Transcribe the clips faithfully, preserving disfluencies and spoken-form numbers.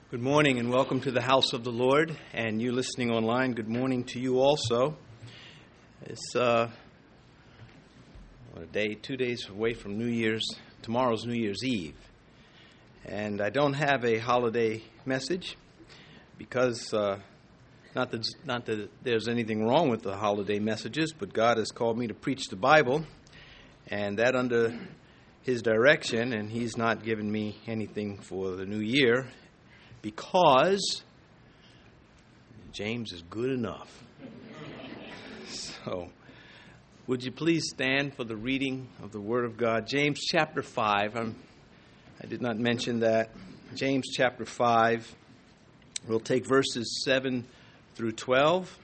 Good morning and welcome to the house of the Lord, and you listening online, good morning to you also. It's uh, what, a day, two days away from New Year's, tomorrow's New Year's Eve, and I don't have a holiday message because uh, not that not that there's anything wrong with the holiday messages, but God has called me to preach the Bible, and that under His direction, and He's not given me anything for the new year. Because James is good enough. So, would you please stand for the reading of the Word of God? James chapter five. I'm, I did not mention that. James chapter five. We'll take verses seven through twelve.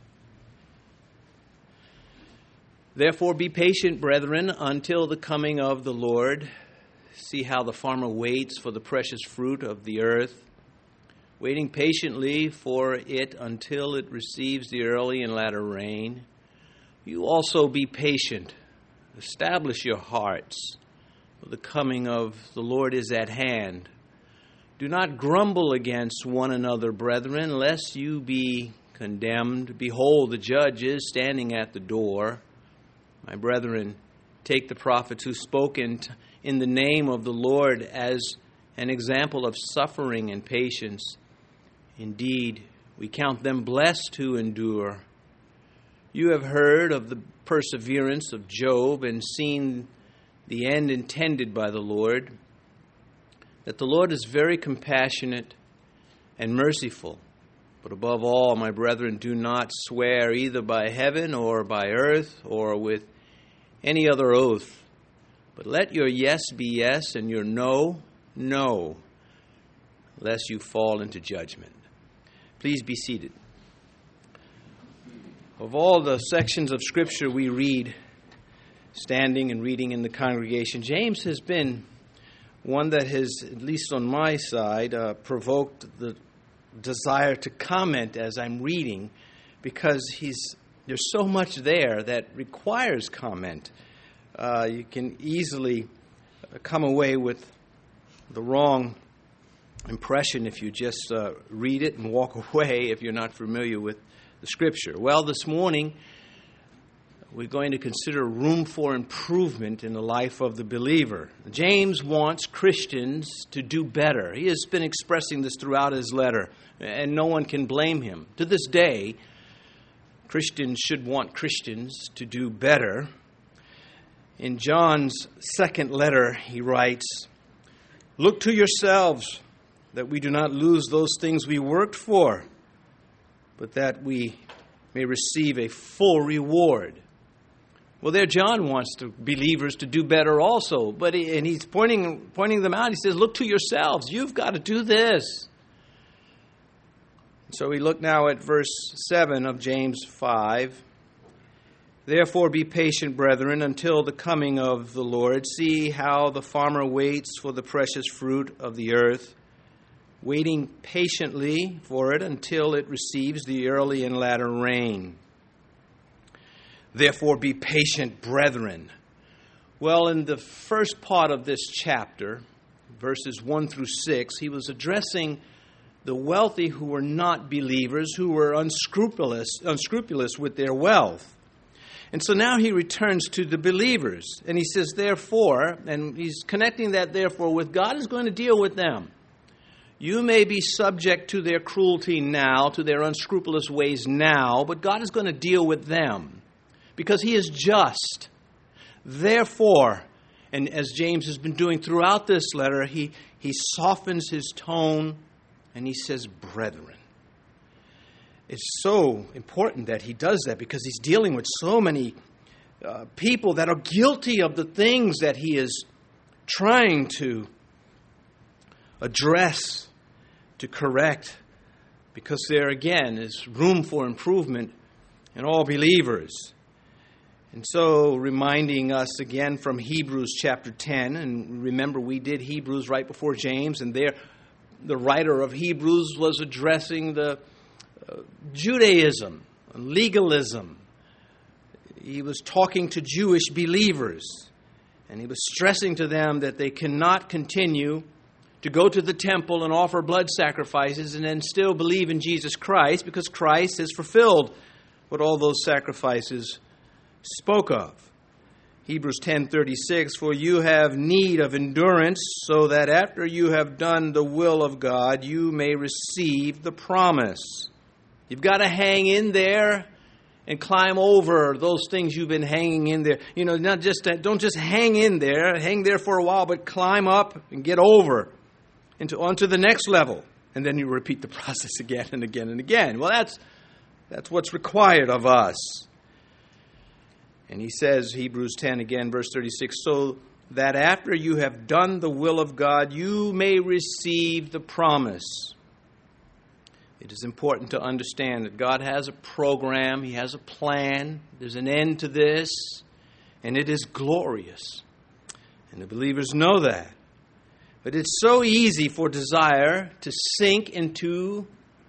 Therefore be patient, brethren, until the coming of the Lord. See how the farmer waits for the precious fruit of the earth, waiting patiently for it until it receives the early and latter rain. You also be patient. Establish your hearts, for the coming of the Lord is at hand. Do not grumble against one another, brethren, lest you be condemned. Behold, the judge is standing at the door. My brethren, take the prophets who spoke in, in the name of the Lord as an example of suffering and patience. Indeed, we count them blessed who endure. You have heard of the perseverance of Job and seen the end intended by the Lord, that the Lord is very compassionate and merciful. But above all, my brethren, do not swear either by heaven or by earth or with any other oath, but let your yes be yes and your no, no, lest you fall into judgment. Please be seated. Of all the sections of Scripture we read, standing and reading in the congregation, James has been one that has, at least on my side, uh, provoked the desire to comment as I'm reading, because he's there's so much there that requires comment. Uh, you can easily come away with the wrong impression if you just uh, read it and walk away if you're not familiar with the Scripture. Well, this morning we're going to consider room for improvement in the life of the believer. James wants Christians to do better. He has been expressing this throughout his letter, and no one can blame him. To this day, Christians should want Christians to do better. In John's second letter, he writes, "Look to yourselves, that we do not lose those things we worked for, but that we may receive a full reward." Well, there John wants the believers to do better also, but he, and he's pointing pointing them out. He says, "Look to yourselves. You've got to do this." So we look now at verse seven of James five. "Therefore be patient, brethren, until the coming of the Lord. See how the farmer waits for the precious fruit of the earth, waiting patiently for it until it receives the early and latter rain. Therefore be patient, brethren." Well, in the first part of this chapter, verses one through six, he was addressing the wealthy who were not believers, who were unscrupulous, unscrupulous with their wealth. And so now he returns to the believers, and he says, therefore, and he's connecting that therefore with God is going to deal with them. You may be subject to their cruelty now, to their unscrupulous ways now, but God is going to deal with them because He is just. Therefore, and as James has been doing throughout this letter, he, he softens his tone and he says, brethren. It's so important that he does that because he's dealing with so many uh, people that are guilty of the things that he is trying to address, to correct, because there again is room for improvement in all believers. And so reminding us again from Hebrews chapter ten, and remember we did Hebrews right before James, and there the writer of Hebrews was addressing the uh, Judaism, legalism. He was talking to Jewish believers, and he was stressing to them that they cannot continue to go to the temple and offer blood sacrifices and then still believe in Jesus Christ, because Christ has fulfilled what all those sacrifices spoke of. Hebrews ten thirty-six, for you have need of endurance, so that after you have done the will of God, you may receive the promise. You've got to hang in there and climb over those things you've been hanging in there. You know, not just don't just hang in there, hang there for a while, but climb up and get over into onto the next level, and then you repeat the process again and again and again. Well, that's that's what's required of us. And he says, Hebrews ten again, verse thirty-six, so that after you have done the will of God, you may receive the promise. It is important to understand that God has a program, He has a plan, there's an end to this, and it is glorious. And the believers know that. But it's so easy for desire to sink into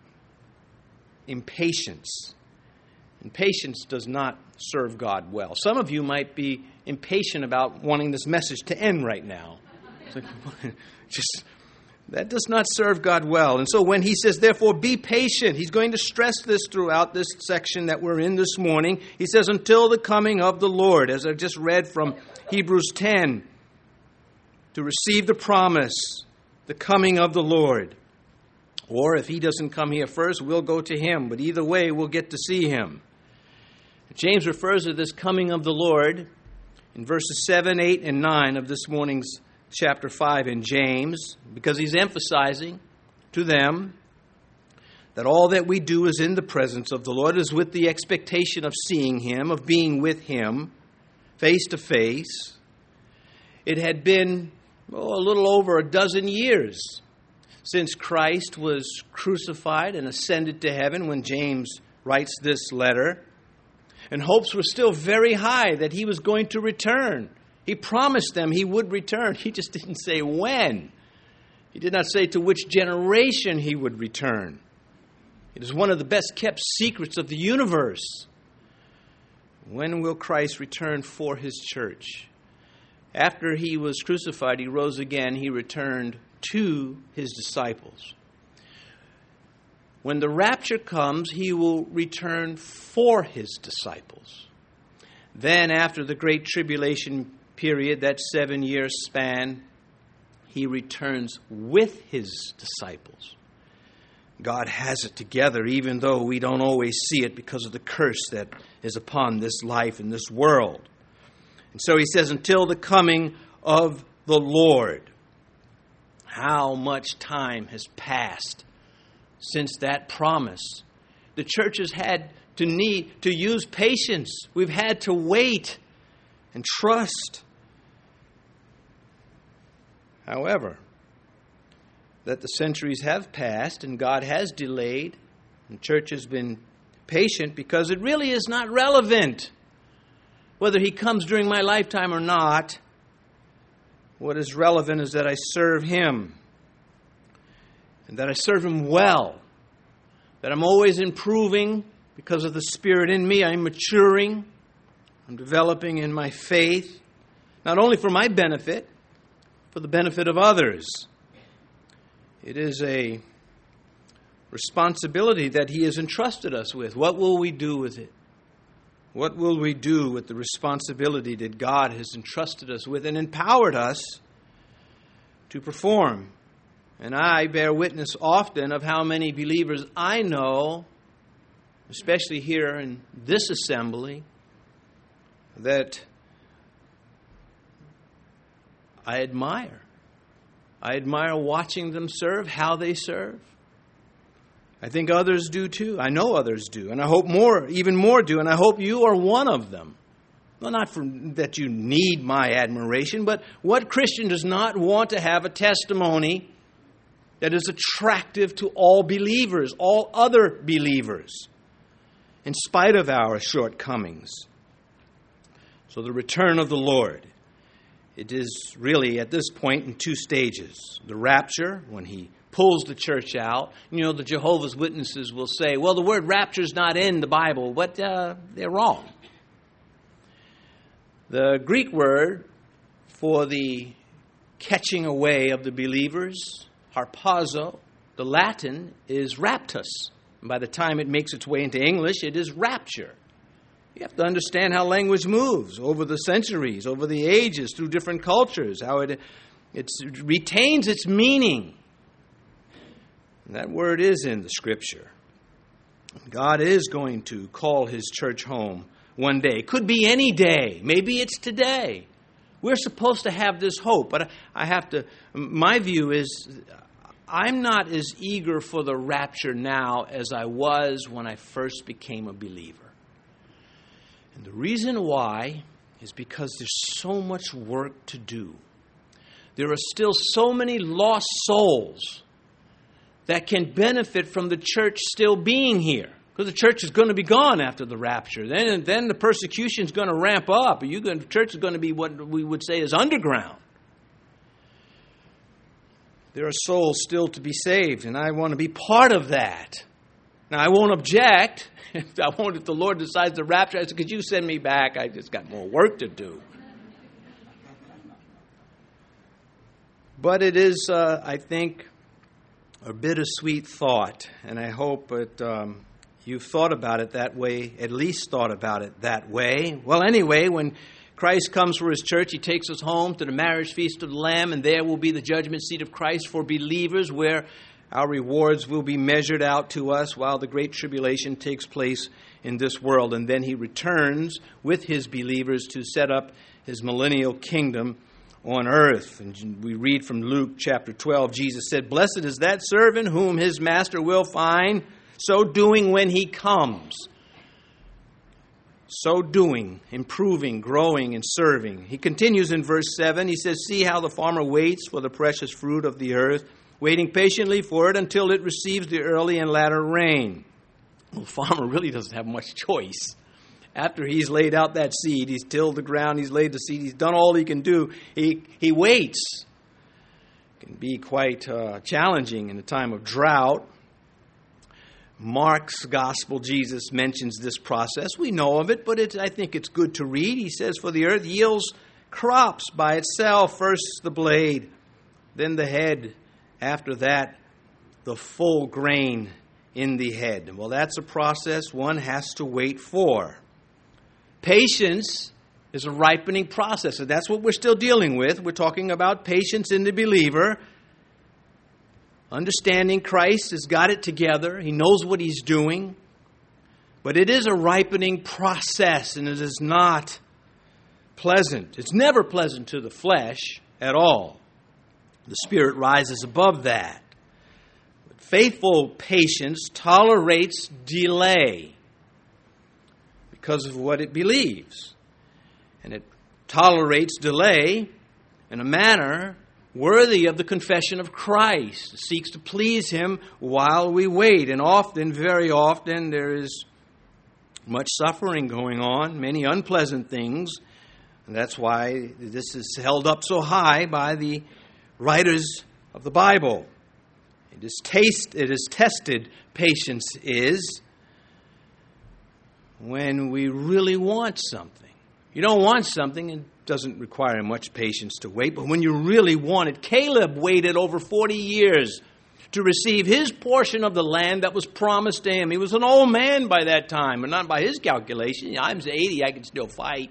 impatience. Impatience does not serve God well. Some of you might be impatient about wanting this message to end right now. It's like, just, that does not serve God well. And so when he says, therefore, be patient, he's going to stress this throughout this section that we're in this morning. He says, until the coming of the Lord, as I've just read from Hebrews ten, to receive the promise, the coming of the Lord. Or if he doesn't come here first, we'll go to him. But either way, we'll get to see him. James refers to this coming of the Lord in verses seven, eight, and nine of this morning's chapter five in James, because he's emphasizing to them that all that we do is in the presence of the Lord, is with the expectation of seeing him, of being with him face to face. It had been oh, a little over a dozen years since Christ was crucified and ascended to heaven when James writes this letter. And hopes were still very high that he was going to return. He promised them he would return. He just didn't say when. He did not say to which generation he would return. It is one of the best kept secrets of the universe. When will Christ return for his church? After he was crucified, he rose again. He returned to his disciples. When the rapture comes, he will return for his disciples. Then, after the great tribulation period, that seven-year span, he returns with his disciples. God has it together, even though we don't always see it because of the curse that is upon this life and this world. And so he says, until the coming of the Lord. How much time has passed since that promise? The church has had to need to use patience. We've had to wait and trust. However, that the centuries have passed and God has delayed, and the church has been patient because it really is not relevant whether he comes during my lifetime or not. What is relevant is that I serve him, and that I serve him well, that I'm always improving because of the Spirit in me. I'm maturing, I'm developing in my faith, not only for my benefit, for the benefit of others. It is a responsibility that he has entrusted us with. What will we do with it? What will we do with the responsibility that God has entrusted us with and empowered us to perform? And I bear witness often of how many believers I know, especially here in this assembly, that I admire. I admire watching them serve, how they serve. I think others do too. I know others do. And I hope more, even more do. And I hope you are one of them. Well, not for, that you need my admiration, but what Christian does not want to have a testimony that is attractive to all believers, all other believers, in spite of our shortcomings? So the return of the Lord, it is really at this point in two stages. The rapture, when he pulls the church out. You know, the Jehovah's Witnesses will say, well, the word rapture is not in the Bible, but uh, they're wrong. The Greek word for the catching away of the believers harpazo. The Latin is raptus. And by the time it makes its way into English, it is rapture. You have to understand how language moves over the centuries, over the ages, through different cultures, how it, it retains its meaning. And that word is in the Scripture. God is going to call His church home one day. It could be any day. Maybe it's today. We're supposed to have this hope. But I have to, my view is, I'm not as eager for the rapture now as I was when I first became a believer. And the reason why is because there's so much work to do. There are still so many lost souls that can benefit from the church still being here. Because the church is going to be gone after the rapture. Then, then the persecution is going to ramp up. You, the church is going to be what we would say is underground. There are souls still to be saved, and I want to be part of that. Now, I won't object. I won't, if the Lord decides to rapture, I said, could you send me back? I just got more work to do. But it is, uh, I think, a bittersweet thought, and I hope that um, you've thought about it that way, at least thought about it that way. Well, anyway, when Christ comes for His church, He takes us home to the marriage feast of the Lamb, and there will be the judgment seat of Christ for believers, where our rewards will be measured out to us while the great tribulation takes place in this world. And then He returns with His believers to set up His millennial kingdom on earth. And we read from Luke chapter twelve, Jesus said, "Blessed is that servant whom his master will find so doing when he comes." So doing, improving, growing, and serving. He continues in verse seven. He says, "See how the farmer waits for the precious fruit of the earth, waiting patiently for it until it receives the early and latter rain." Well, the farmer really doesn't have much choice. After he's laid out that seed, he's tilled the ground, he's laid the seed, he's done all he can do, he, he waits. It can be quite uh, challenging in a time of drought. Mark's gospel, Jesus mentions this process. We know of it, but it's, I think it's good to read. He says, "For the earth yields crops by itself, first the blade, then the head, after that the full grain in the head." Well, that's a process one has to wait for. Patience is a ripening process, and that's what we're still dealing with. We're talking about patience in the believer. Understanding Christ has got it together. He knows what He's doing. But it is a ripening process, and it is not pleasant. It's never pleasant to the flesh at all. The Spirit rises above that. But faithful patience tolerates delay because of what it believes. And it tolerates delay in a manner worthy of the confession of Christ. It seeks to please Him while we wait. And often, very often, there is much suffering going on, many unpleasant things. And that's why this is held up so high by the writers of the Bible. It is taste, it is tested, patience is, when we really want something. You don't want something, it doesn't require much patience to wait, but when you really want it, Caleb waited over forty years to receive his portion of the land that was promised to him. He was an old man by that time, and not by his calculation. I'm eighty, I can still fight.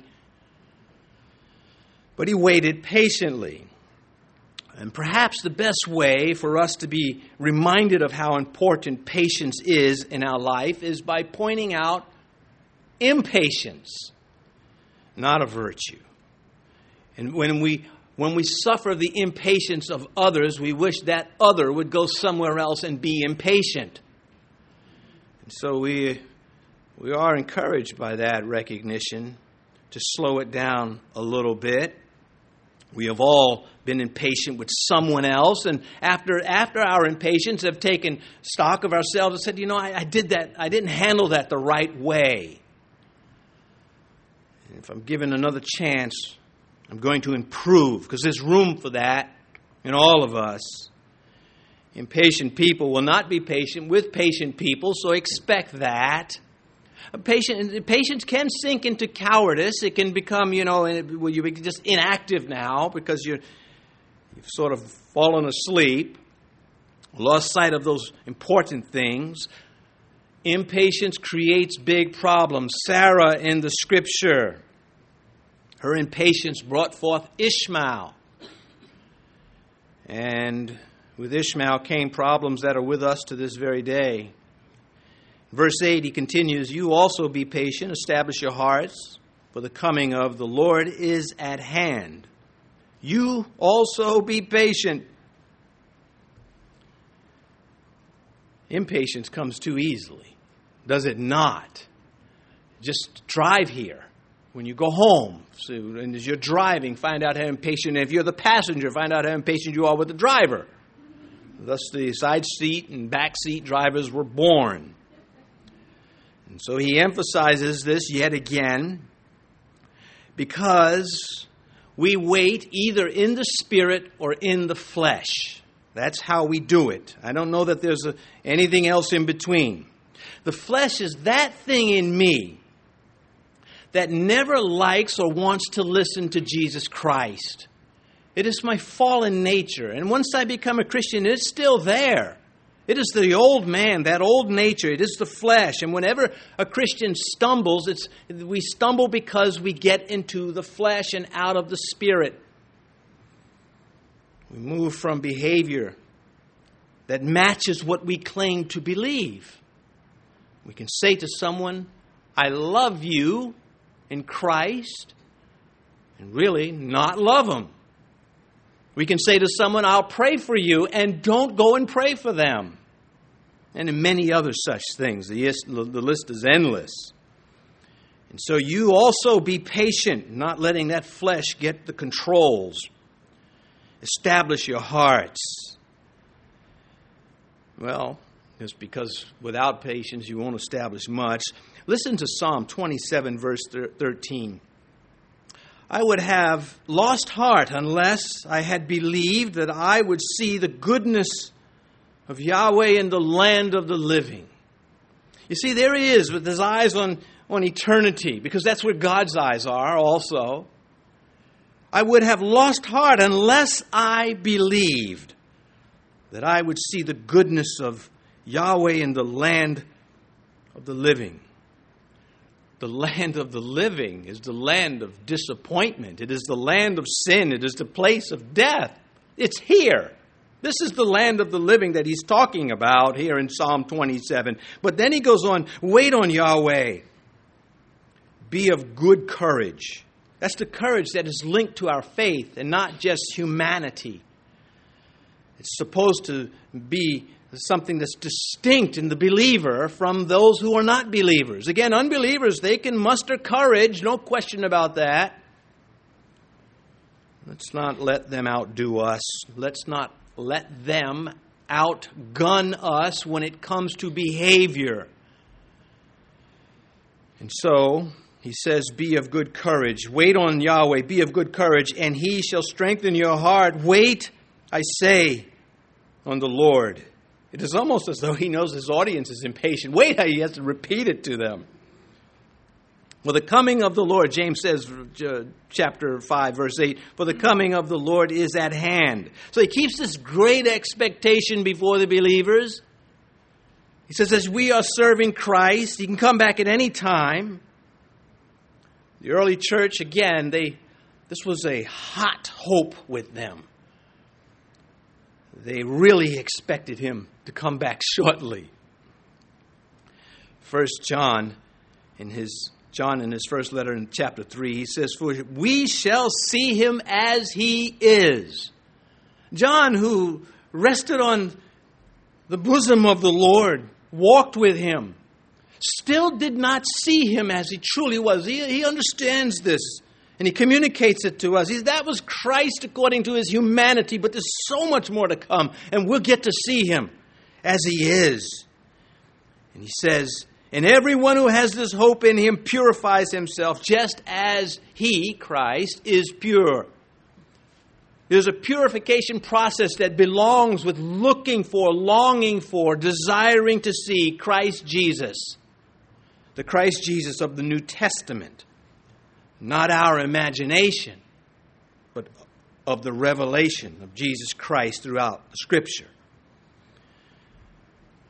But he waited patiently. And perhaps the best way for us to be reminded of how important patience is in our life is by pointing out impatience, not a virtue. And when we when we suffer the impatience of others, we wish that other would go somewhere else and be impatient. And so we we are encouraged by that recognition to slow it down a little bit. We have all been impatient with someone else, and after after our impatience have taken stock of ourselves and said, you know, I, I did that, I didn't handle that the right way. And if I'm given another chance, I'm going to improve, because there's room for that in all of us. Impatient people will not be patient with patient people, so expect that. Patient, patience can sink into cowardice. It can become, you know, well, you're just inactive now because you're, you've sort of fallen asleep. Lost sight of those important things. Impatience creates big problems. Sarah in the Scripture, her impatience brought forth Ishmael. And with Ishmael came problems that are with us to this very day. Verse eight, he continues, you also be patient, establish your hearts, for the coming of the Lord is at hand. You also be patient. Impatience comes too easily, does it not? Just drive here. When you go home, so, and as you're driving, find out how impatient, if you're the passenger, find out how impatient you are with the driver. Thus the side seat and back seat drivers were born. And so he emphasizes this yet again, because we wait either in the spirit or in the flesh. That's how we do it. I don't know that there's a, anything else in between. The flesh is that thing in me that never likes or wants to listen to Jesus Christ. It is my fallen nature. And once I become a Christian, it's still there. It is the old man, that old nature. It is the flesh. And whenever a Christian stumbles, it's we stumble because we get into the flesh and out of the spirit. We move from behavior that matches what we claim to believe. We can say to someone, I love you in Christ, and really not love them. We can say to someone, I'll pray for you, and don't go and pray for them. And in many other such things. The list is endless. And so you also be patient, not letting that flesh get the controls. Establish your hearts. Well, it's because without patience you won't establish much. Listen to Psalm twenty-seven, verse thirteen. I would have lost heart unless I had believed that I would see the goodness of Yahweh in the land of the living. You see, there he is with his eyes on, on eternity, because that's where God's eyes are also. I would have lost heart unless I believed that I would see the goodness of Yahweh in the land of the living. The land of the living is the land of disappointment. It is the land of sin. It is the place of death. It's here. This is the land of the living that he's talking about here in Psalm twenty-seven. But then he goes on, wait on Yahweh. Be of good courage. That's the courage that is linked to our faith and not just humanity. It's supposed to be something that's distinct in the believer from those who are not believers. Again, unbelievers, they can muster courage, no question about that. Let's not let them outdo us. Let's not let them outgun us when it comes to behavior. And so, he says, be of good courage. Wait on Yahweh, be of good courage, and he shall strengthen your heart. Wait, I say, on the Lord. It is almost as though he knows his audience is impatient. Wait, he has to repeat it to them. For the coming of the Lord, James says, chapter five, verse eight, for the coming of the Lord is at hand. So he keeps this great expectation before the believers. He says, as we are serving Christ, he can come back at any time. The early church, again, they this was a hot hope with them. They really expected him to come back shortly. First John, in his John in his first letter in chapter three, he says, for we shall see him as he is. John, who rested on the bosom of the Lord, walked with him, still did not see him as he truly was. He, he understands this, and he communicates it to us. He, that was Christ according to his humanity, but there's so much more to come, and we'll get to see him as he is. And he says, and everyone who has this hope in him purifies himself just as he, Christ, is pure. There's a purification process that belongs with looking for, longing for, desiring to see Christ Jesus. The Christ Jesus of the New Testament. Not our imagination, but of the revelation of Jesus Christ throughout the Scripture.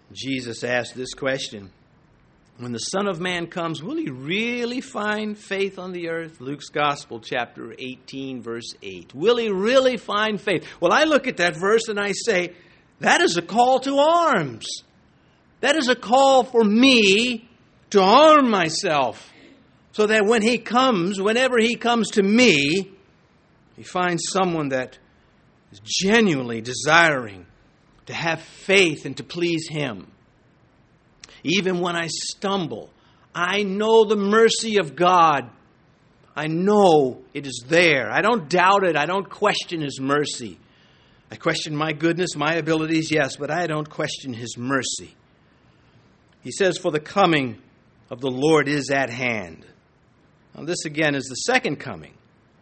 Jesus asked this question: when the Son of Man comes, will he really find faith on the earth? Luke's Gospel, chapter eighteen, verse eight. Will he really find faith? Well, I look at that verse and I say, that is a call to arms. That is a call for me to arm myself so that when he comes, whenever he comes to me, he finds someone that is genuinely desiring to have faith and to please him. Even when I stumble, I know the mercy of God. I know it is there. I don't doubt it. I don't question his mercy. I question my goodness, my abilities, yes, but I don't question his mercy. He says, for the coming of the Lord is at hand. Now this again is the second coming.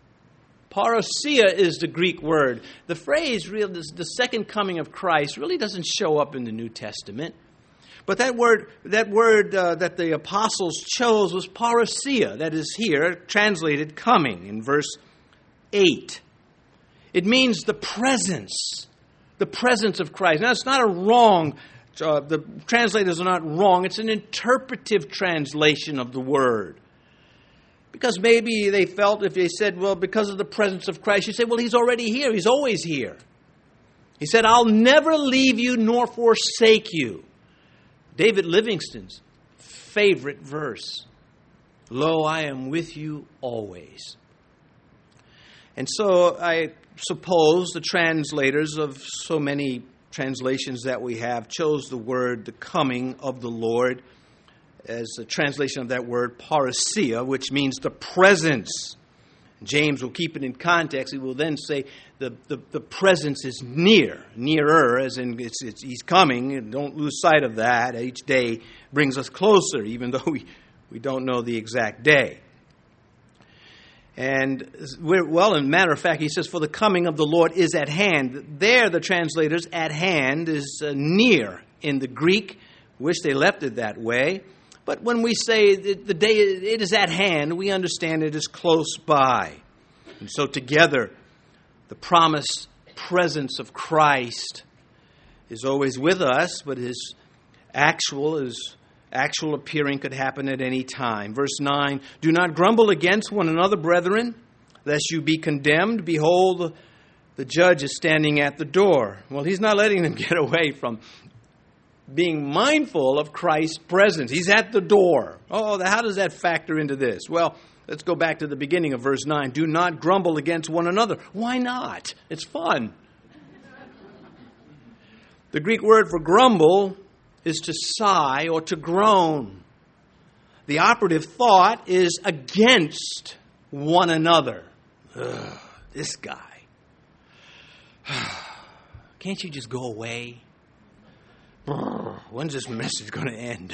Parousia is the Greek word. The phrase, real, the second coming of Christ, really doesn't show up in the New Testament. But that word, that word uh, that the apostles chose was parousia. That is here translated coming in verse eight. It means the presence, the presence of Christ. Now, it's not a wrong, uh, the translators are not wrong. It's an interpretive translation of the word. Because maybe they felt if they said, well, because of the presence of Christ, you say, well, he's already here. He's always here. He said, I'll never leave you nor forsake you. David Livingstone's favorite verse. Lo, I am with you always. And so I suppose the translators of so many translations that we have chose the word, the coming of the Lord, as a translation of that word, parousia, which means the presence. James will keep it in context. He will then say the, the, the presence is near, nearer, as in it's, it's, he's coming. And don't lose sight of that. Each day brings us closer, even though we, we don't know the exact day. And, we're, well, in matter of fact, he says, for the coming of the Lord is at hand. There, the translators, at hand, is uh, near in the Greek. Wish they left it that way. But when we say that the day it is at hand, we understand it is close by. And so together, the promised presence of Christ is always with us, but his actual is actual appearing could happen at any time. Verse nine, do not grumble against one another, brethren, lest you be condemned. Behold, the judge is standing at the door. Well, he's not letting them get away from being mindful of Christ's presence. He's at the door. Oh, how does that factor into this? Well, let's go back to the beginning of verse nine. Do not grumble against one another. Why not? It's fun. The Greek word for grumble is to sigh or to groan. The operative thought is against one another. Ugh, this guy. Can't you just go away? When's this message going to end?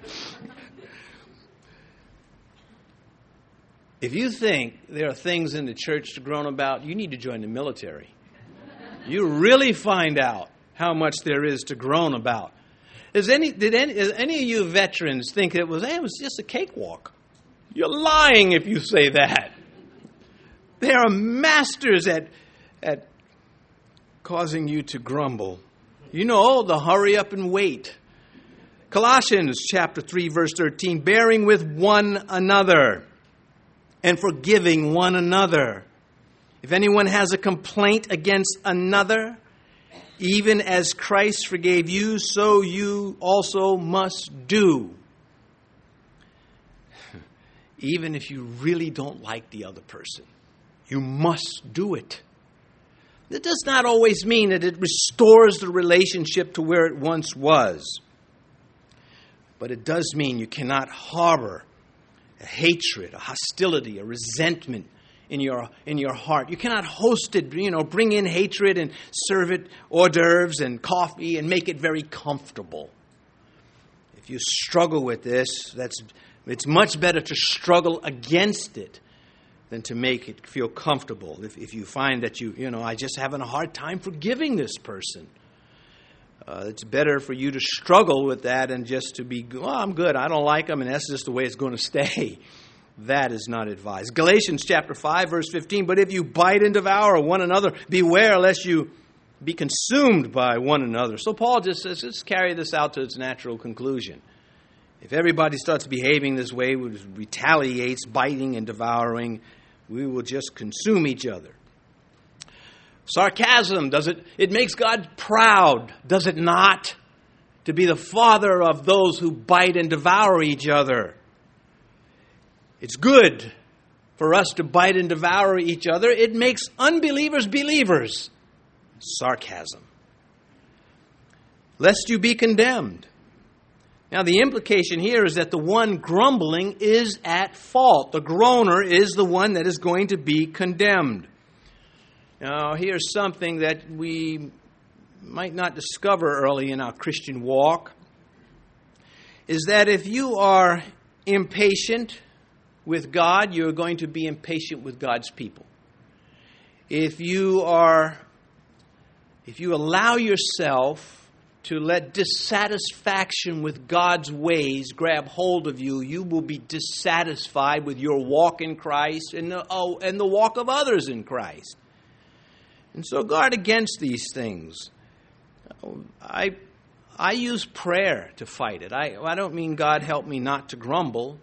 If you think there are things in the church to groan about, you need to join the military. You really find out how much there is to groan about. Is any, did any, is any of you veterans think it was, hey, it was just a cakewalk? You're lying if you say that. They are masters at, at causing you to grumble. You know, the hurry up and wait. Colossians chapter three, verse thirteen, bearing with one another and forgiving one another. If anyone has a complaint against another, even as Christ forgave you, so you also must do. Even if you really don't like the other person, you must do it. That does not always mean that it restores the relationship to where it once was. But it does mean you cannot harbor a hatred, a hostility, a resentment in your in your heart. You cannot host it, you know, bring in hatred and serve it hors d'oeuvres and coffee and make it very comfortable. If you struggle with this, that's it's much better to struggle against it than to make it feel comfortable. If, if you find that you, you know, I just having a hard time forgiving this person, uh, it's better for you to struggle with that and just to be, well, I'm good, I don't like them, and that's just the way it's going to stay. That is not advised. Galatians chapter five, verse fifteen, but if you bite and devour one another, beware lest you be consumed by one another. So Paul just says, let's carry this out to its natural conclusion. If everybody starts behaving this way, retaliates, biting and devouring, we will just consume each other. Sarcasm, does it? It makes God proud, does it not? To be the father of those who bite and devour each other. It's good for us to bite and devour each other. It makes unbelievers believers. Sarcasm. Lest you be condemned. Now, the implication here is that the one grumbling is at fault. The groaner is the one that is going to be condemned. Now, here's something that we might not discover early in our Christian walk, is that if you are impatient with God, you're going to be impatient with God's people. If you are, if you allow yourself to let dissatisfaction with God's ways grab hold of you, you will be dissatisfied with your walk in Christ and the, oh, and the walk of others in Christ. And so guard against these things. I I use prayer to fight it. I I don't mean God help me not to grumble.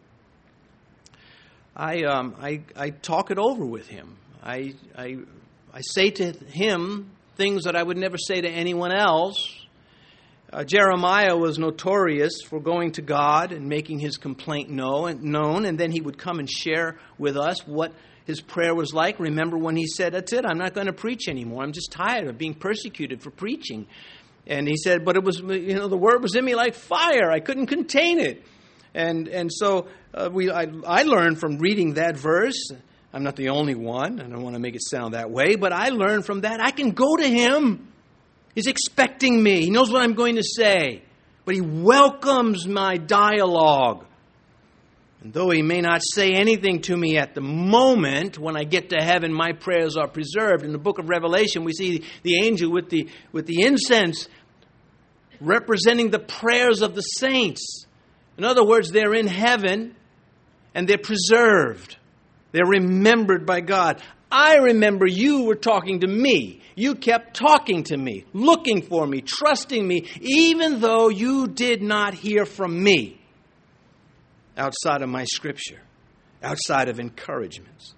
I um I I talk it over with Him. I I I say to Him things that I would never say to anyone else. Uh, Jeremiah was notorious for going to God and making his complaint known, and then he would come and share with us what his prayer was like. Remember when he said, that's it, I'm not going to preach anymore. I'm just tired of being persecuted for preaching. And he said, but it was, you know, the word was in me like fire. I couldn't contain it. And and so uh, we I, I learned from reading that verse. I'm not the only one. I don't want to make it sound that way, but I learned from that I can go to Him. He's expecting me. He knows what I'm going to say. But He welcomes my dialogue. And though He may not say anything to me at the moment, when I get to heaven, my prayers are preserved. In the book of Revelation, we see the angel with the, with the incense representing the prayers of the saints. In other words, they're in heaven and they're preserved. They're remembered by God. I remember you were talking to me. You kept talking to me, looking for me, trusting me, even though you did not hear from me outside of my scripture, outside of encouragements.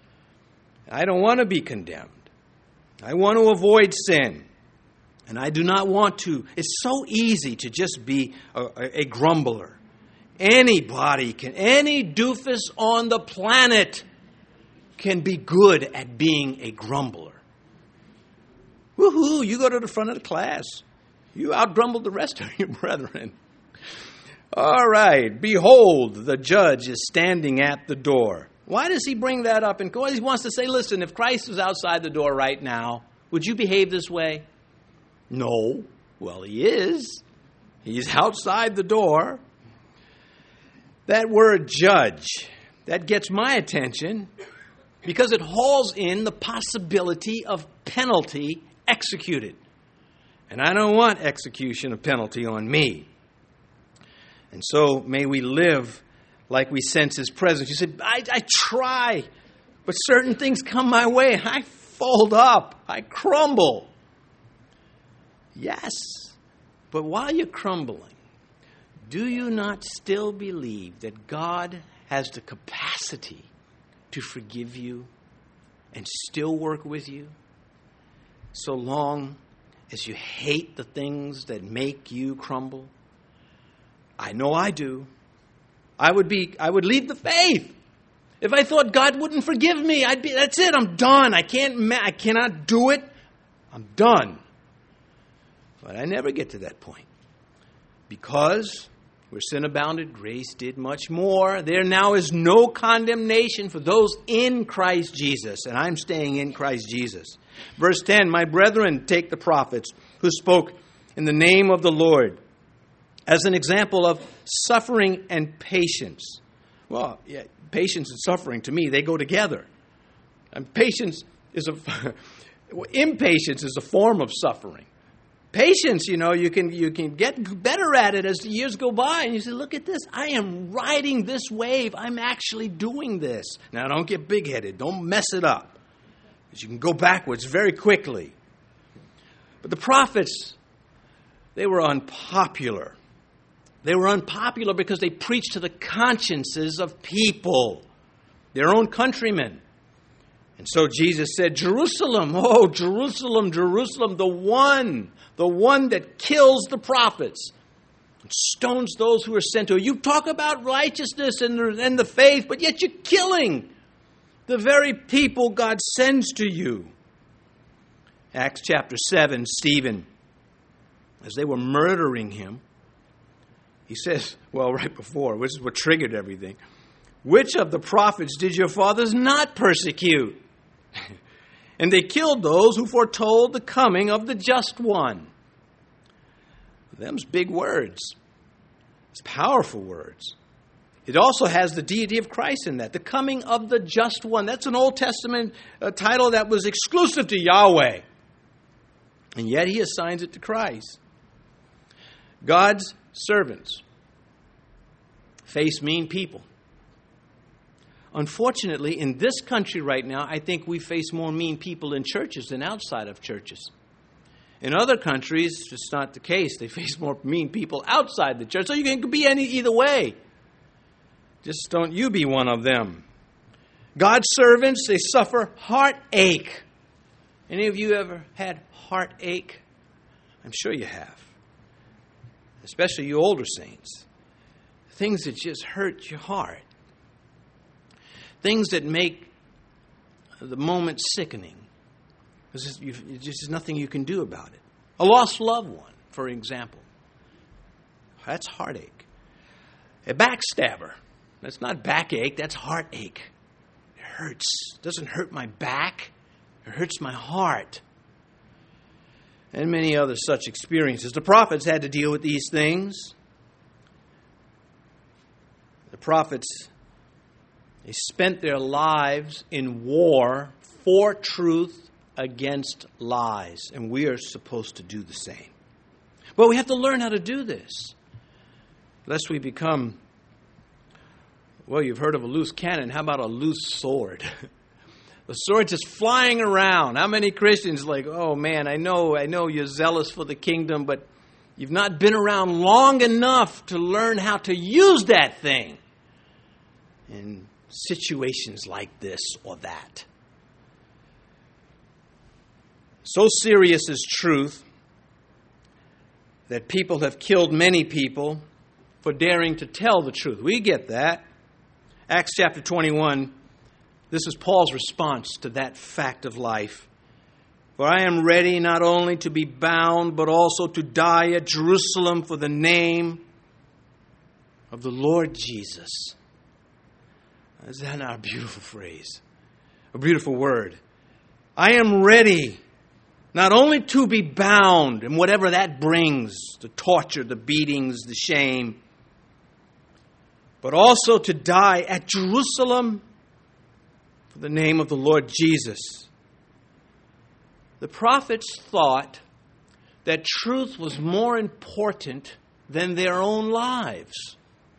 I don't want to be condemned. I want to avoid sin. And I do not want to. It's so easy to just be a, a, a grumbler. Anybody can, any doofus on the planet can be good at being a grumbler. Woohoo, you go to the front of the class. You outgrumbled the rest of your brethren. All right, behold, the judge is standing at the door. Why does he bring that up? And he wants to say, listen, if Christ is outside the door right now, would you behave this way? No. Well, He is. He's outside the door. That word judge, that gets my attention because it hauls in the possibility of penalty executed. And I don't want execution of penalty on me. And so may we live like we sense His presence. You said, I, I try, but certain things come my way. I fold up. I crumble. Yes, but while you're crumbling, do you not still believe that God has the capacity to forgive you and still work with you? So long as you hate the things that make you crumble. I know I do. I would be, I would leave the faith. If I thought God wouldn't forgive me, I'd be, that's it, I'm done. I can't, I cannot do it. I'm done. But I never get to that point. Because where sin abounded, grace did much more. There now is no condemnation for those in Christ Jesus. And I'm staying in Christ Jesus. Verse ten, my brethren, take the prophets who spoke in the name of the Lord as an example of suffering and patience. Well, yeah, patience and suffering, to me, they go together. And patience is a impatience is a form of suffering. Patience, you know, you can you can get better at it as the years go by. And you say, look at this. I am riding this wave. I'm actually doing this. Now, don't get big-headed. Don't mess it up. Because you can go backwards very quickly. But the prophets, they were unpopular. They were unpopular because they preached to the consciences of people, their own countrymen. And so Jesus said, Jerusalem, oh, Jerusalem, Jerusalem, the one, the one that kills the prophets and stones those who are sent to her. You talk about righteousness and the, and the faith, but yet you're killing the very people God sends to you. Acts chapter seven, Stephen, as they were murdering him, he says, well, right before, which is what triggered everything, which of the prophets did your fathers not persecute? And they killed those who foretold the coming of the just one. Them's big words. It's powerful words. It also has the deity of Christ in that, the coming of the just one. That's an Old Testament uh, title that was exclusive to Yahweh. And yet he assigns it to Christ. God's servants face mean people. Unfortunately, in this country right now, I think we face more mean people in churches than outside of churches. In other countries, it's not the case. They face more mean people outside the church. So you can be any either way. Just don't you be one of them. God's servants, they suffer heartache. Any of you ever had heartache? I'm sure you have. Especially you older saints. Things that just hurt your heart. Things that make the moment sickening. There's just, there's just nothing you can do about it. A lost loved one, for example. That's heartache. A backstabber. That's not backache, that's heartache. It hurts. It doesn't hurt my back. It hurts my heart. And many other such experiences. The prophets had to deal with these things. The prophets, they spent their lives in war for truth against lies. And we are supposed to do the same. But we have to learn how to do this. Lest we become, well, you've heard of a loose cannon. How about a loose sword? The sword just flying around. How many Christians like, oh man, I know, I know you're zealous for the kingdom, but you've not been around long enough to learn how to use that thing in situations like this or that. So serious is truth that people have killed many people for daring to tell the truth. We get that. Acts chapter twenty-one, this is Paul's response to that fact of life. For I am ready not only to be bound, but also to die at Jerusalem for the name of the Lord Jesus. Is that not a beautiful phrase? A beautiful word. I am ready not only to be bound, and whatever that brings, the torture, the beatings, the shame, but also to die at Jerusalem for the name of the Lord Jesus. The prophets thought that truth was more important than their own lives.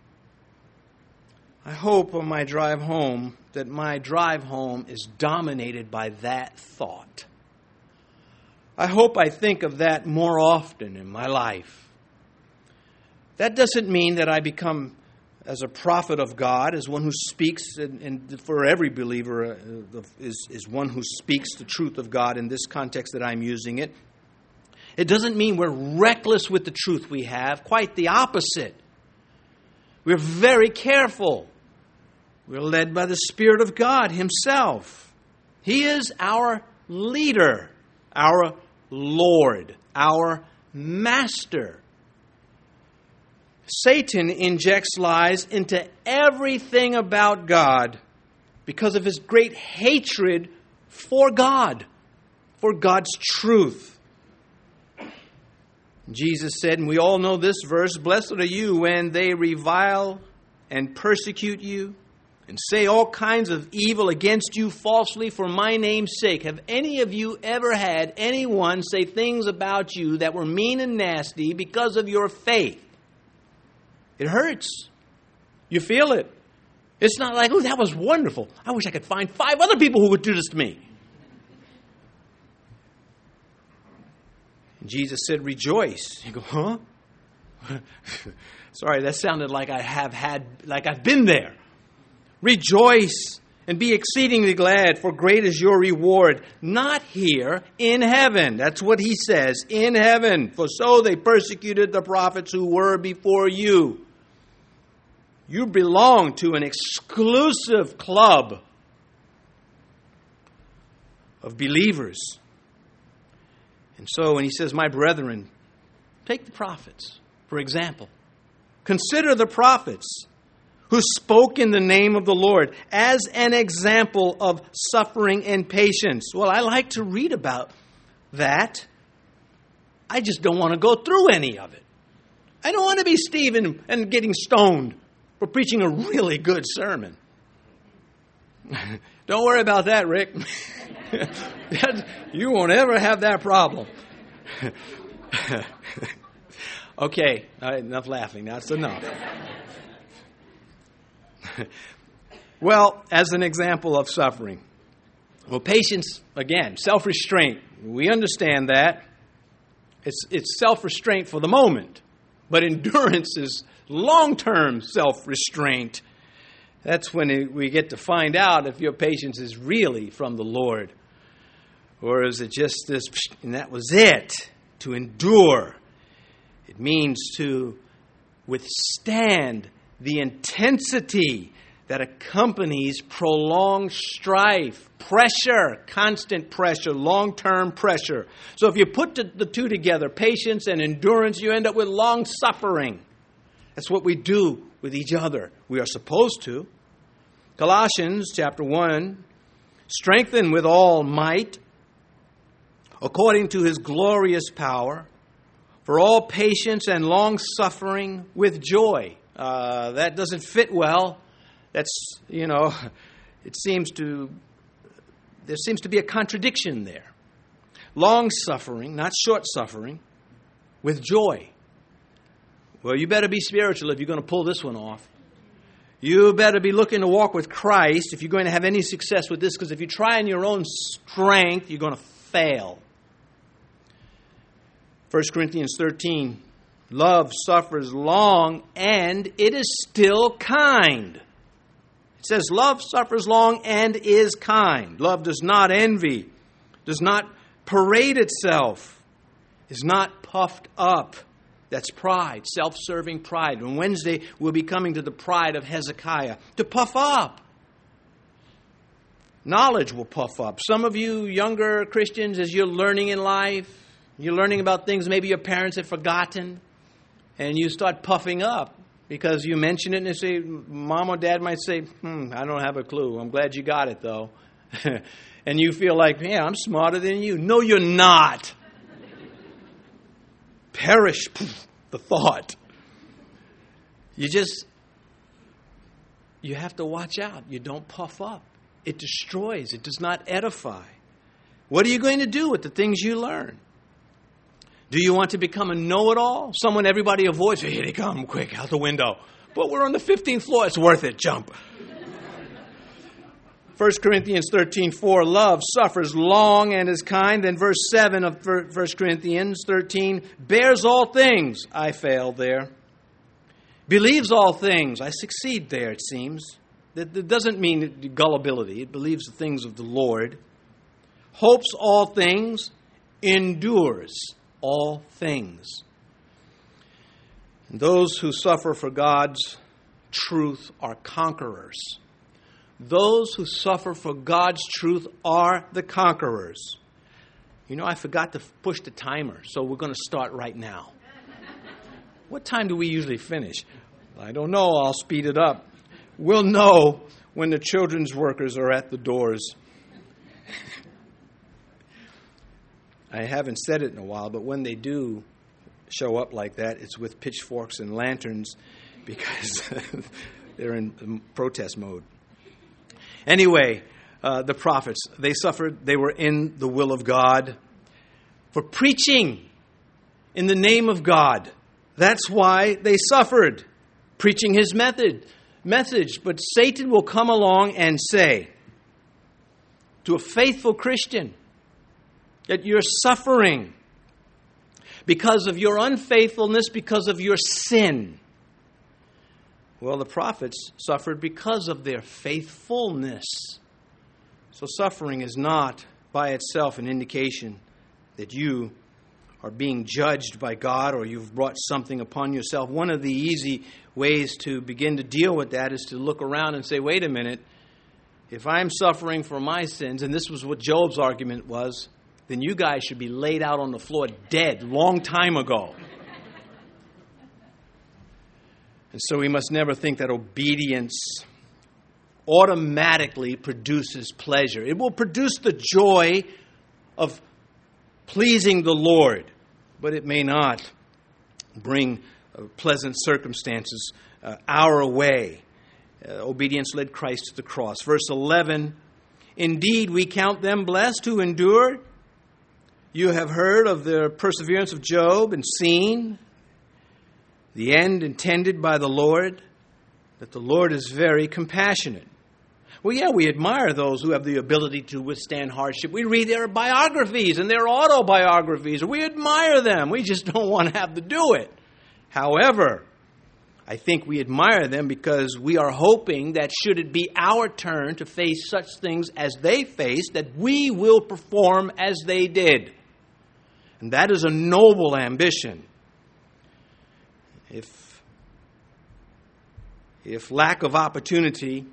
I hope on my drive home that my drive home is dominated by that thought. I hope I think of that more often in my life. That doesn't mean that I become, as a prophet of God, as one who speaks, and, and for every believer uh, is, is one who speaks the truth of God in this context that I'm using it. It doesn't mean we're reckless with the truth we have. Quite the opposite. We're very careful. We're led by the Spirit of God Himself. He is our leader, our Lord, our Master. Satan injects lies into everything about God because of his great hatred for God, for God's truth. Jesus said, and we all know this verse, blessed are you when they revile and persecute you and say all kinds of evil against you falsely for my name's sake. Have any of you ever had anyone say things about you that were mean and nasty because of your faith? It hurts. You feel it. It's not like, oh, that was wonderful. I wish I could find five other people who would do this to me. Jesus said, rejoice. You go, huh? Sorry, that sounded like I have had, like I've been there. Rejoice and be exceedingly glad, for great is your reward. Not here, in heaven. That's what he says, in heaven. For so they persecuted the prophets who were before you. You belong to an exclusive club of believers. And so when he says, my brethren, take the prophets, for example. Consider the prophets who spoke in the name of the Lord as an example of suffering and patience. Well, I like to read about that. I just don't want to go through any of it. I don't want to be Stephen and getting stoned for preaching a really good sermon. Don't worry about that, Rick. You won't ever have that problem. Okay, all right, enough laughing. That's enough. Well, as an example of suffering. Well, patience, again, self-restraint. We understand that. It's, it's self-restraint for the moment. But endurance is long-term self-restraint. That's when it, we get to find out if your patience is really from the Lord. Or is it just this, and that was it, to endure. It means to withstand the intensity that accompanies prolonged strife, pressure, constant pressure, long-term pressure. So if you put the, the two together, patience and endurance, you end up with long suffering. That's what we do with each other. We are supposed to. Colossians chapter one, strengthen with all might, according to his glorious power, for all patience and long-suffering with joy. Uh, that doesn't fit well. That's, you know, it seems to, there seems to be a contradiction there. Long-suffering, not short-suffering, with joy. Well, you better be spiritual if you're going to pull this one off. You better be looking to walk with Christ if you're going to have any success with this, because if you try in your own strength, you're going to fail. First Corinthians thirteen, love suffers long and it is still kind. It says love suffers long and is kind. Love does not envy, does not parade itself, is not puffed up. That's pride, self-serving pride. On Wednesday, we'll be coming to the pride of Hezekiah. To puff up. Knowledge will puff up. Some of you younger Christians, as you're learning in life, you're learning about things maybe your parents have forgotten, and you start puffing up because you mention it and they say, Mom or Dad might say, hmm, I don't have a clue. I'm glad you got it, though. And you feel like, yeah, I'm smarter than you. No, you're not. Perish the thought. You just, you have to watch out. You don't puff up. It destroys. It does not edify. What are you going to do with the things you learn? Do you want to become a know-it-all? Someone everybody avoids. Here they come, quick, out the window. But we're on the fifteenth floor. It's worth it. Jump. First Corinthians thirteen four, love suffers long and is kind. Then verse seven of First Corinthians thirteen, bears all things. I failed there. Believes all things. I succeed there, it seems. That doesn't mean gullibility. It believes the things of the Lord. Hopes all things. Endures all things. And those who suffer for God's truth are conquerors. Those who suffer for God's truth are the conquerors. You know, I forgot to push the timer, so we're going to start right now. What time do we usually finish? I don't know. I'll speed it up. We'll know when the children's workers are at the doors. I haven't said it in a while, but when they do show up like that, it's with pitchforks and lanterns because they're in protest mode. Anyway, uh, the prophets, they suffered. They were in the will of God for preaching in the name of God. That's why they suffered, preaching his method, message. But Satan will come along and say to a faithful Christian that you're suffering because of your unfaithfulness, because of your sin. Well, the prophets suffered because of their faithfulness. So suffering is not by itself an indication that you are being judged by God or you've brought something upon yourself. One of the easy ways to begin to deal with that is to look around and say, wait a minute, if I'm suffering for my sins, and this was what Job's argument was, then you guys should be laid out on the floor dead long time ago. And so we must never think that obedience automatically produces pleasure. It will produce the joy of pleasing the Lord, but it may not bring uh, pleasant circumstances uh, our way. Uh, obedience led Christ to the cross. Verse eleven, indeed we count them blessed who endure. You have heard of the perseverance of Job and seen the end intended by the Lord, that the Lord is very compassionate. Well, yeah, we admire those who have the ability to withstand hardship. We read their biographies and their autobiographies. We admire them. We just don't want to have to do it. However, I think we admire them because we are hoping that should it be our turn to face such things as they faced, that we will perform as they did. And that is a noble ambition. If, if lack of opportunity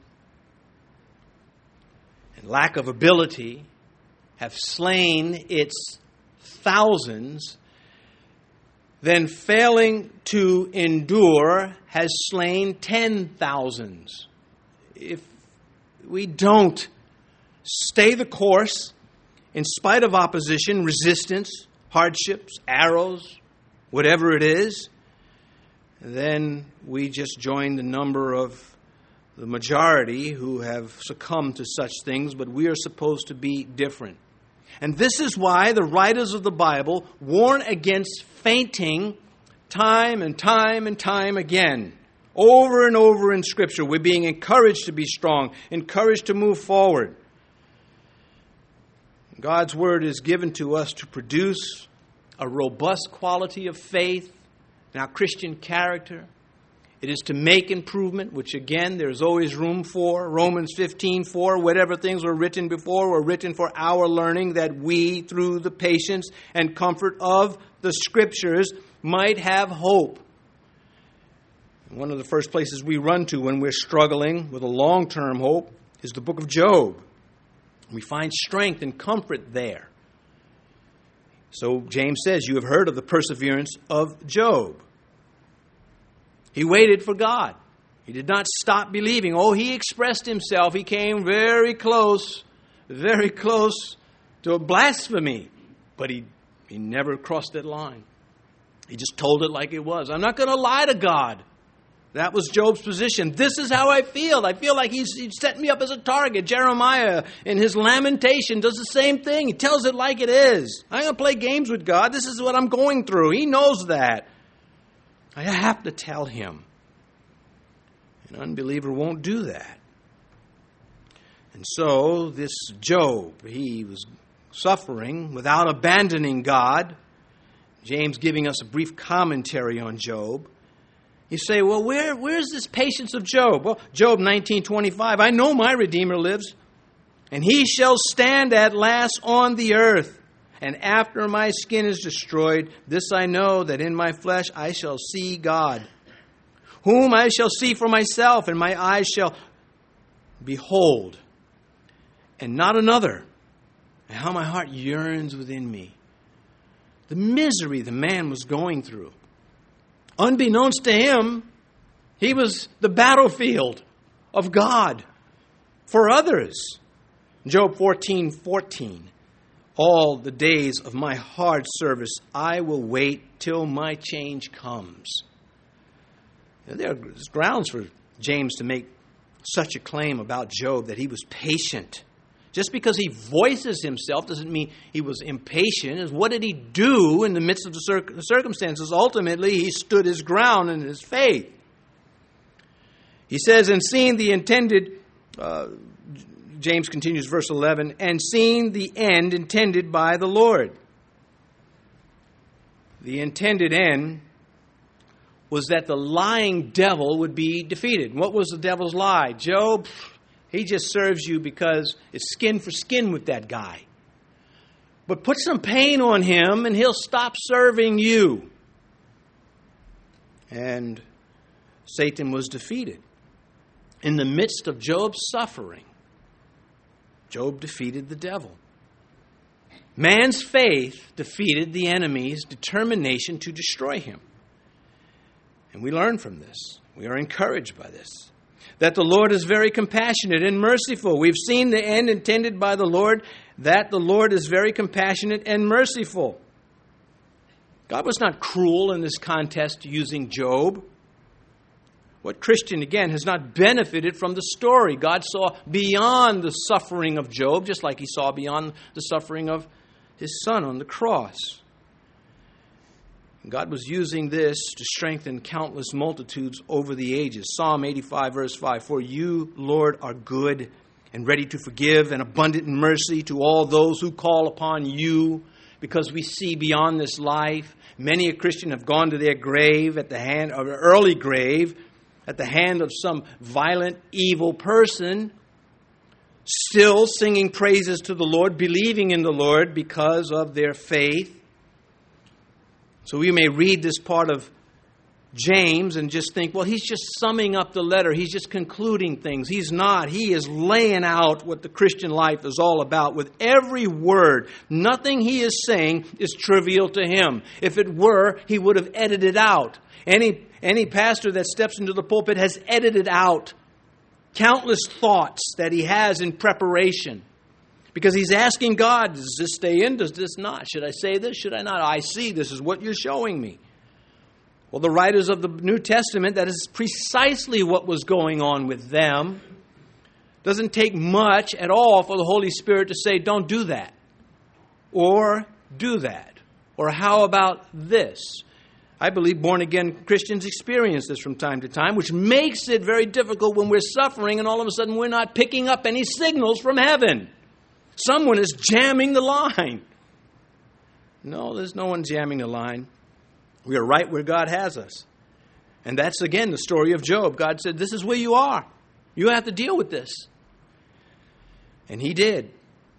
and lack of ability have slain its thousands, then failing to endure has slain ten thousands. If we don't stay the course in spite of opposition, resistance, hardships, arrows, whatever it is, then we just join the number of the majority who have succumbed to such things, but we are supposed to be different. And this is why the writers of the Bible warn against fainting time and time and time again. Over and over in Scripture, we're being encouraged to be strong, encouraged to move forward. God's Word is given to us to produce a robust quality of faith in our Christian character. It is to make improvement, which again, there's always room for. Romans fifteen four, whatever things were written before were written for our learning, that we, through the patience and comfort of the Scriptures, might have hope. One of the first places we run to when we're struggling with a long-term hope is the book of Job. We find strength and comfort there. So James says, you have heard of the perseverance of Job. He waited for God. He did not stop believing. Oh, he expressed himself. He came very close, very close to a blasphemy. But he, he never crossed that line. He just told it like it was. I'm not going to lie to God. That was Job's position. This is how I feel. I feel like he's, he's set me up as a target. Jeremiah, in his lamentation, does the same thing. He tells it like it is. I'm going to play games with God. This is what I'm going through. He knows that. I have to tell him. An unbeliever won't do that. And so, this Job, he was suffering without abandoning God. James giving us a brief commentary on Job. You say, well, where, where's this patience of Job? Well, Job nineteen twenty-five, I know my Redeemer lives, and he shall stand at last on the earth. And after my skin is destroyed, this I know, that in my flesh I shall see God, whom I shall see for myself, and my eyes shall behold, and not another. And how my heart yearns within me. The misery the man was going through. Unbeknownst to him, he was the battlefield of God for others. Job fourteen fourteen. All the days of my hard service, I will wait till my change comes. Now, there are grounds for James to make such a claim about Job, that he was patient. Just because he voices himself doesn't mean he was impatient. What did he do in the midst of the circumstances? Ultimately, he stood his ground in his faith. He says, and seeing the intended, uh, James continues, verse eleven, and seeing the end intended by the Lord. The intended end was that the lying devil would be defeated. What was the devil's lie? Job, he just serves you because it's skin for skin with that guy. But put some pain on him and he'll stop serving you. And Satan was defeated. In the midst of Job's suffering, Job defeated the devil. Man's faith defeated the enemy's determination to destroy him. And we learn from this. We are encouraged by this. That the Lord is very compassionate and merciful. We've seen the end intended by the Lord, that the Lord is very compassionate and merciful. God was not cruel in this contest using Job. What Christian, again, has not benefited from the story? God saw beyond the suffering of Job, just like he saw beyond the suffering of his son on the cross. God was using this to strengthen countless multitudes over the ages. Psalm eighty-five, verse five, "For you, Lord, are good and ready to forgive and abundant in mercy to all those who call upon you." Because we see beyond this life, many a Christian have gone to their grave at the hand of an early grave, at the hand of some violent, evil person, still singing praises to the Lord, believing in the Lord because of their faith. So we may read this part of James and just think, well, he's just summing up the letter. He's just concluding things. He's not. He is laying out what the Christian life is all about with every word. Nothing he is saying is trivial to him. If it were, he would have edited out. Any, any pastor that steps into the pulpit has edited out countless thoughts that he has in preparation. Because he's asking God, does this stay in? Does this not? Should I say this? Should I not? I see. This is what you're showing me. Well, the writers of the New Testament, that is precisely what was going on with them. Doesn't take much at all for the Holy Spirit to say, don't do that. Or do that. Or how about this? I believe born-again Christians experience this from time to time, which makes it very difficult when we're suffering and all of a sudden we're not picking up any signals from heaven. Someone is jamming the line. No, there's no one jamming the line. We are right where God has us. And that's, again, the story of Job. God said, this is where you are. You have to deal with this. And he did.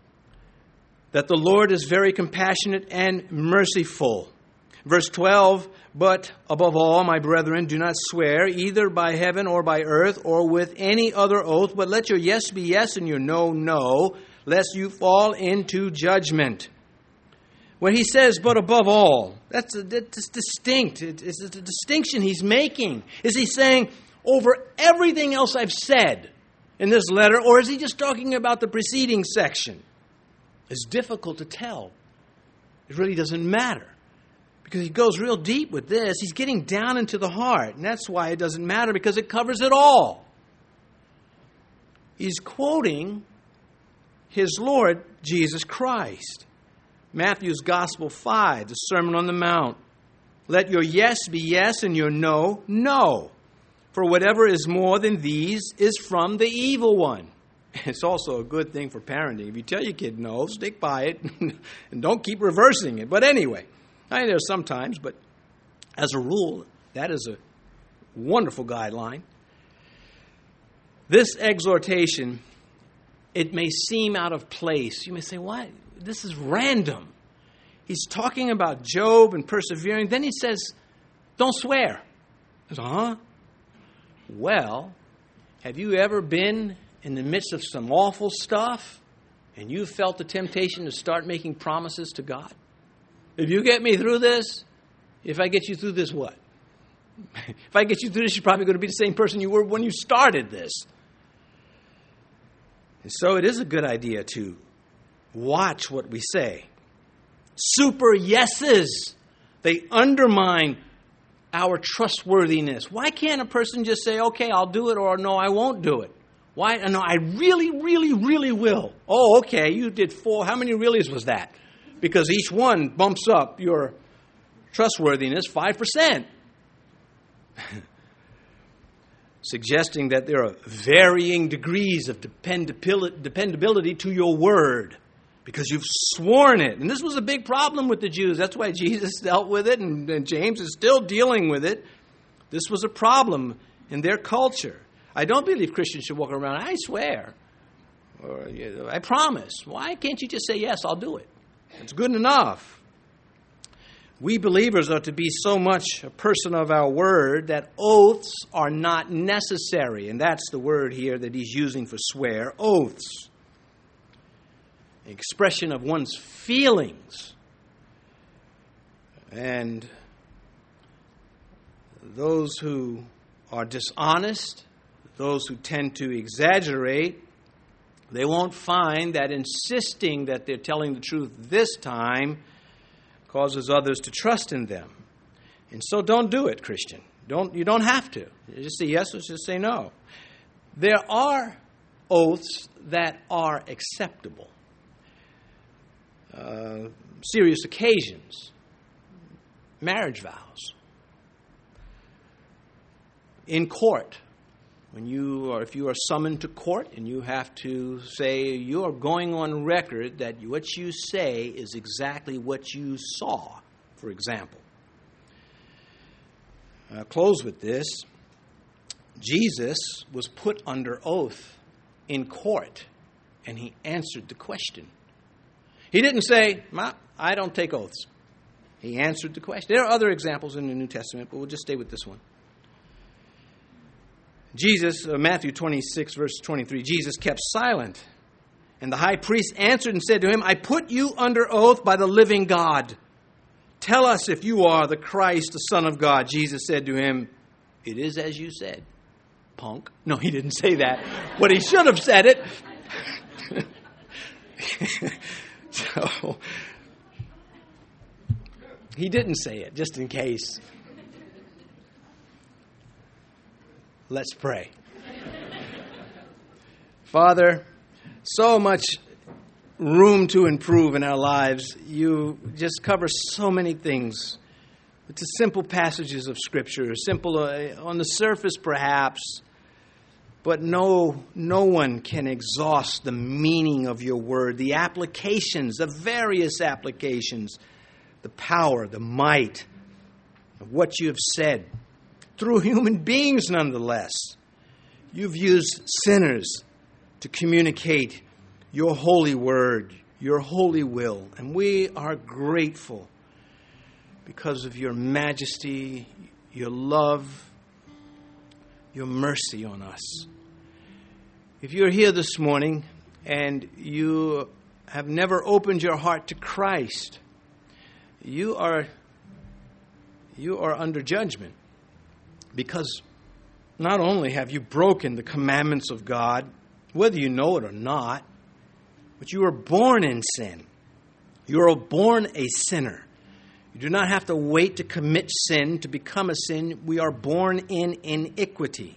That the Lord is very compassionate and merciful. Verse twelve, "But above all, my brethren, do not swear either by heaven or by earth or with any other oath, but let your yes be yes and your no, no, lest you fall into judgment." When he says, but above all, that's, a, that's distinct. It's a distinction he's making. Is he saying, over everything else I've said in this letter, or is he just talking about the preceding section? It's difficult to tell. It really doesn't matter. Because he goes real deep with this. He's getting down into the heart. And that's why it doesn't matter, because it covers it all. He's quoting his Lord Jesus Christ. Matthew's Gospel five, the Sermon on the Mount. "Let your yes be yes and your no, no. For whatever is more than these is from the evil one." It's also a good thing for parenting. If you tell your kid no, stick by it and don't keep reversing it. But anyway, I mean, there's sometimes, but as a rule, that is a wonderful guideline. This exhortation, it may seem out of place. You may say, what? This is random. He's talking about Job and persevering. Then he says, don't swear. I said, huh? Well, have you ever been in the midst of some awful stuff and you felt the temptation to start making promises to God? If you get me through this, if I get you through this, what? If I get you through this, you're probably going to be the same person you were when you started this. And so it is a good idea to watch what we say. Super yeses, they undermine our trustworthiness. Why can't a person just say, okay, I'll do it, or no, I won't do it? Why? No, I really, really, really will. Oh, okay, you did four. How many reallys was that? Because each one bumps up your trustworthiness five percent. Suggesting that there are varying degrees of dependability to your word. because you've sworn it. And this was a big problem with the Jews. That's why Jesus dealt with it, and, and James is still dealing with it. This was a problem in their culture. I don't believe Christians should walk around, I swear, or I promise. Why can't you just say, yes, I'll do it? It's good enough. We believers are to be so much a person of our word that oaths are not necessary. And that's the word here that he's using for swear, oaths. An expression of one's feelings. And those who are dishonest, those who tend to exaggerate, they won't find that insisting that they're telling the truth this time causes others to trust in them. And so don't do it, Christian. Don't you don't have to. You just say yes or just say no. There are oaths that are acceptable. Uh, serious occasions. Marriage vows. In court. When you or if you are summoned to court and you have to say you are going on record that what you say is exactly what you saw, for example. I'll close with this. Jesus was put under oath in court, and he answered the question. He didn't say, I don't take oaths. He answered the question. There are other examples in the New Testament, but we'll just stay with this one. Jesus, uh, Matthew twenty-six, verse twenty-three, Jesus kept silent. And the high priest answered and said to him, I put you under oath by the living God. Tell us if you are the Christ, the Son of God. Jesus said to him, it is as you said, punk. No, he didn't say that. But he should have said it. So, he didn't say it, just in case. Let's pray. Father, so much room to improve in our lives. You just cover so many things. With the simple passages of Scripture, simple uh, on the surface perhaps, but no, no one can exhaust the meaning of your word, the applications, the various applications, the power, the might of what you have said. Through human beings, nonetheless. You've used sinners to communicate your holy word, your holy will. And we are grateful because of your majesty, your love, your mercy on us. If you're here this morning and you have never opened your heart to Christ, you are, you are under judgment. Because not only have you broken the commandments of God, whether you know it or not, but you were born in sin. You are born a sinner. You do not have to wait to commit sin to become a sin. We are born in iniquity.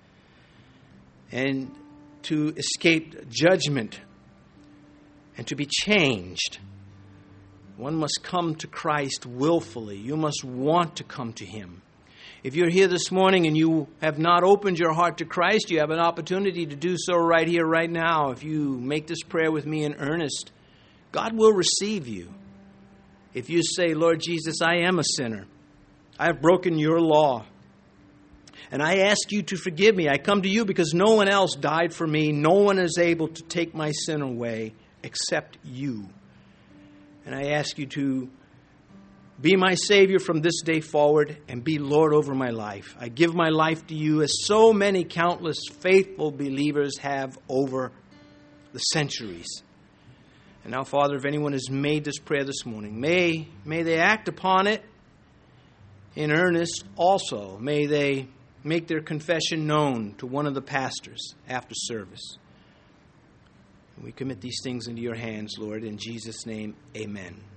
And to escape judgment and to be changed, one must come to Christ willfully. You must want to come to Him. If you're here this morning and you have not opened your heart to Christ, you have an opportunity to do so right here, right now. If you make this prayer with me in earnest, God will receive you. If you say, Lord Jesus, I am a sinner. I have broken your law. And I ask you to forgive me. I come to you because no one else died for me. No one is able to take my sin away except you. And I ask you to be my Savior from this day forward and be Lord over my life. I give my life to you as so many countless faithful believers have over the centuries. And now, Father, if anyone has made this prayer this morning, may, may they act upon it in earnest also. May they make their confession known to one of the pastors after service. We commit these things into your hands, Lord. In Jesus' name, amen.